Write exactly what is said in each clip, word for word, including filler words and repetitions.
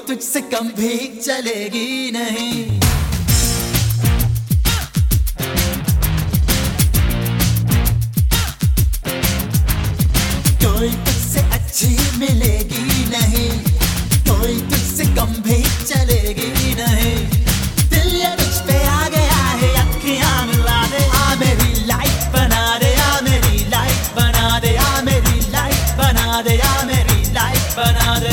तुझसे कम भी चलेगी नहीं। कोई तुझसे अच्छी मिलेगी नहीं, कोई तुझसे कम भी चलेगी नहीं। दिल ये तुझ पे आ गया है, अखियां मिला दे, आ मेरी लाइफ बना दे, आ मेरी लाइफ बना दे, आ मेरी लाइफ बना दे, आ मेरी लाइफ बना दे।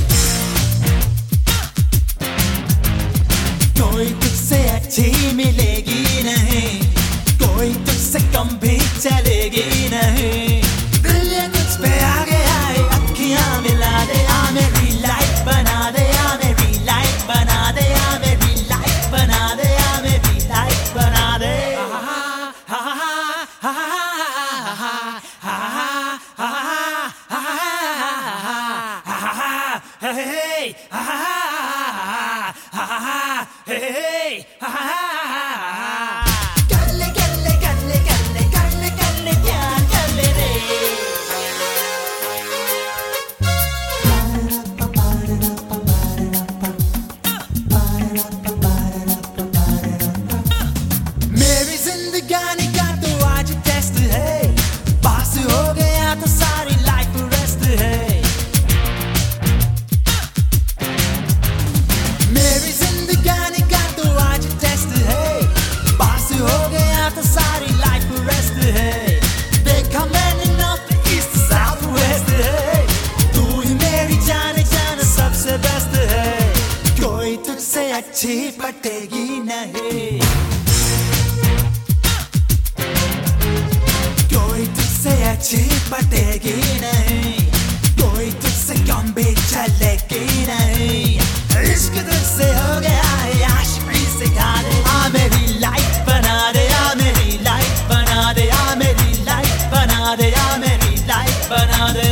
कोई तुझसे अच्छी मिलेगी नहीं, कोई तुझसे कम भी चलेगी नहीं। दिल ये तुझ पे आ गया है, अखियां मिला दे, आ मेरी लाइफ बना दे, आ मेरी लाइफ बना दे, आ मेरी लाइफ बना दे, आ मेरी लाइफ बना दे। कर ले कर ले कर ले कर ले कर ले कर ले प्यार कर ले रे। मेरी जिंदगानी का तो आज टेस्ट है, पास हो गया तो सारी लाइफ रेस्ट है। मेरी जिंदगानी का तो आज टेस्ट है, पास हो गया तो सारी लाइफ रेस्ट है। देखा मैंने नॉर्थ ईस्ट साउथ वेस्ट है, तू ही मेरी जाने जान सबसे बेस्ट है। कोई तुझसे अच्छी पटेगी नहीं, कोई तुझसे अच्छी पटेगी नहीं, कोई तुझसे कम भी चलेगी नहीं। इश्क तुझसे हो गया है, आशिकी सिखा दे, आ मेरी लाइफ बना दे, आ मेरी लाइफ बना दे, आ मेरी लाइफ बना दे, आ मेरी लाइफ बना दे।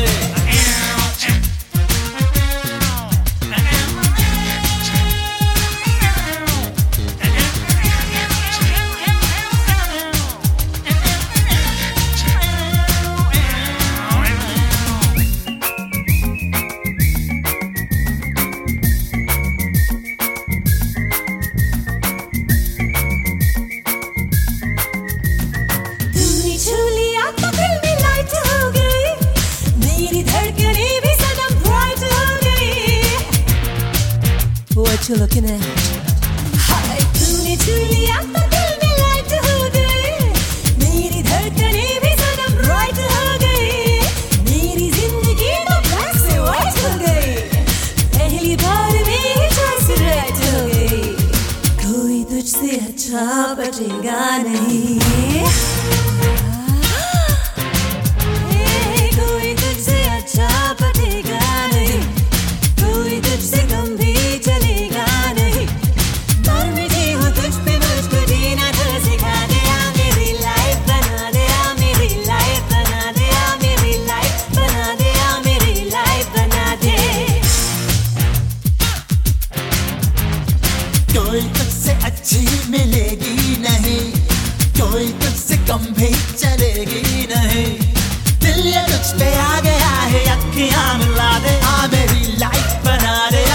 What you looking at? हाय तूने छू लिया तो दिल में लाइट हो गई, मेरी धड़कनें भी सनम राइट हो गई, मेरी जिंदगी तो ब्लैक से व्हाइट हो गई, पहली बार मेरी चॉइस राइट हो गई। कोई तुझसे अच्छा बचेगा नहीं, कोई तुझसे अच्छा बचेगा नहीं, कोई तुझसे कम भी चलेगा नहीं। मर मिटी हूँ तुझ पे, मुझको जीना तो सिखा दे, आ मेरी लाइफ बना दे, आ मेरी लाइफ बना दे, आ मेरी लाइफ बना दे, आ मेरी लाइफ बना दे। कोई तुझसे अच्छी मिलेगी नहीं, कोई तुझसे कम भी चलेगी नहीं। दिल ये तुझ पे आ गया है, अखियां मिला दे, आ मेरी लाइफ बना दे,